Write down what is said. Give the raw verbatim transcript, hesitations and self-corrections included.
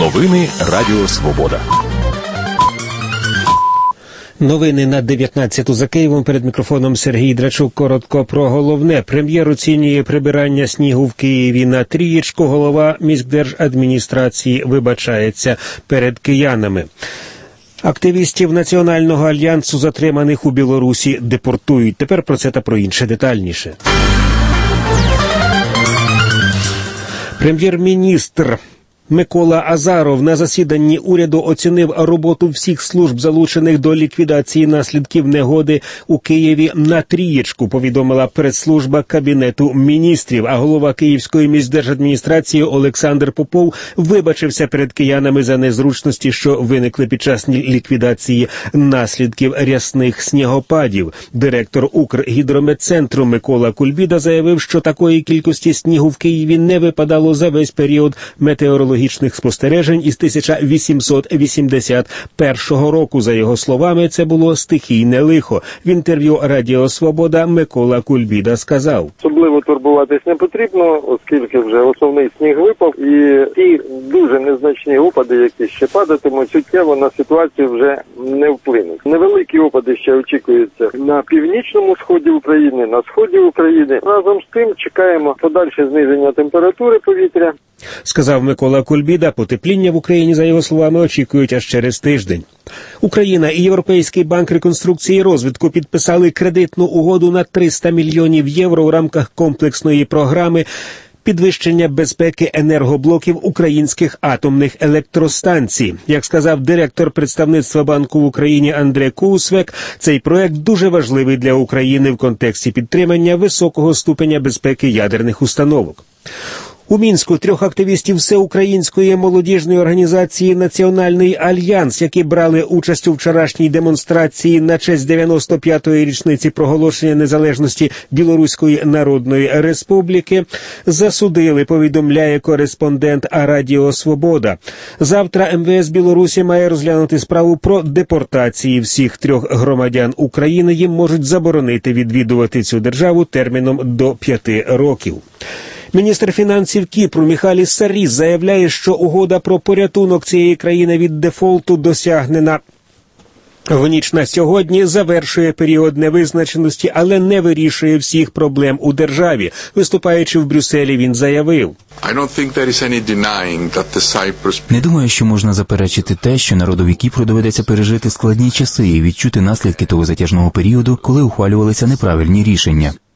Новини Радіо Свобода. Новини на дев'ятнадцяту за Києвом. Перед мікрофоном Сергій Драчук. Коротко про головне. Прем'єр оцінює прибирання снігу в Києві на трієчку. Голова міськдержадміністрації вибачається перед киянами. Активістів Національного альянсу, затриманих у Білорусі, депортують. Тепер про це та про інше детальніше. Прем'єр-міністр Микола Азаров на засіданні уряду оцінив роботу всіх служб, залучених до ліквідації наслідків негоди у Києві, на трієчку, повідомила прес-служба Кабінету міністрів. А голова Київської міськдержадміністрації Олександр Попов вибачився перед киянами за незручності, що виникли під час ліквідації наслідків рясних снігопадів. Директор Укргідрометцентру Микола Кульбіда заявив, що такої кількості снігу в Києві не випадало за весь період метеорологічних спостережень із тисяча вісімсот вісімдесят першого року. За його словами, це було стихійне лихо. В інтерв'ю Радіо Свобода Микола Кульбіда сказав: особливо турбуватись не потрібно, оскільки вже основний сніг випав, і ті дуже незначні опади, які ще падатимуть, суттєво на ситуацію вже не вплинуть. Невеликі опади ще очікуються на північному сході України, на сході України. Разом з тим чекаємо подальше зниження температури повітря. Сказав Микола Кульбіда. Потепління в Україні, за його словами, очікують аж через тиждень. Україна і Європейський банк реконструкції і розвитку підписали кредитну угоду на триста мільйонів євро в рамках комплексної програми підвищення безпеки енергоблоків українських атомних електростанцій. Як сказав директор представництва банку в Україні Андрей Кусвек, цей проект дуже важливий для України в контексті підтримання високого ступеня безпеки ядерних установок. У Мінську трьох активістів всеукраїнської молодіжної організації «Національний альянс», які брали участь у вчорашній демонстрації на честь дев'яносто п'ятої річниці проголошення незалежності Білоруської Народної Республіки, засудили, повідомляє кореспондент Радіо Свобода. Завтра ем ве ес Білорусі має розглянути справу про депортації всіх трьох громадян України. Їм можуть заборонити відвідувати цю державу терміном до п'яти років. Міністр фінансів Кіпру Міхаліс Сарріс заявляє, що угода про порятунок цієї країни від дефолту, досягнена в ніч на сьогодні, завершує період невизначеності, але не вирішує всіх проблем у державі. Виступаючи в Брюсселі, він заявив: не думаю, що можна заперечити те, що народові Кіпру доведеться пережити складні часи і відчути наслідки того затяжного періоду, коли ухвалювалися неправильні рішення.